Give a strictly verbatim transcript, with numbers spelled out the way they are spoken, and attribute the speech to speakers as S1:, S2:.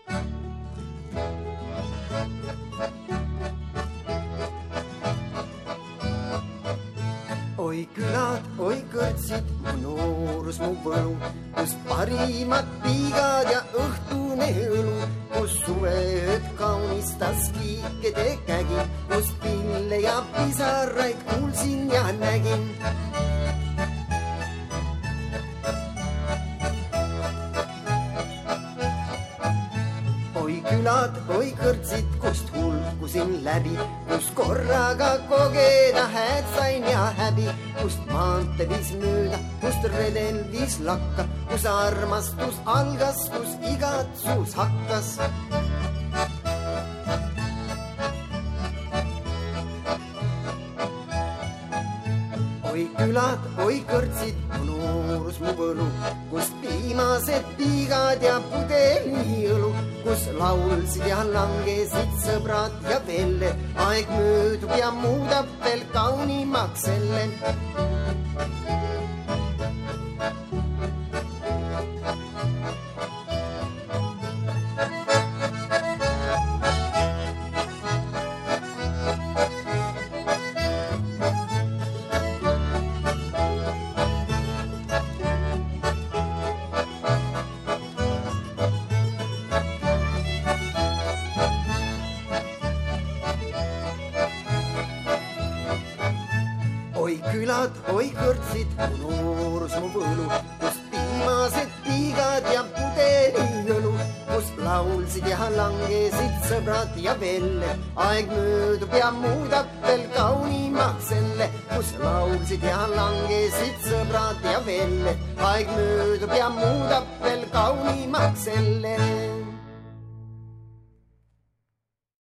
S1: Oi külad, oi kõrtsid, mu noorus, mu võlu, kus parimad piigad ja õhtune õlu, kus suveööd kaunistas kiikede kägi, kus pille ja pisaraid kuulsin ja nägin. Oi külad, oi kõrtsid, kust hulkusin läbi, kus korraga kogeda hääd sain ja häbi, kust maante viis mööda, kust redel viis lakka, kus armastus algas, kus igatsus hakkas. Oi külad, oi kõrtsid, mu noorus, mu võlu, kus piimased piigad ja pudeliõlu, kus laulsid ja langesid sõbrad ja velle, aeg möödub ja muudab veel kaunimaks selle. Oi külad, oi kõrtsid, mu noorus, mu võlu, kus piimased piigad ja pudeliõlu, kus laulsid ja langesid sõbrad ja velle, aeg möödub ja muudab veel kaunimaks selle, kus laulsid ja langesid sõbrad ja velle, aeg möödub ja muudab veel kaunimaks selle.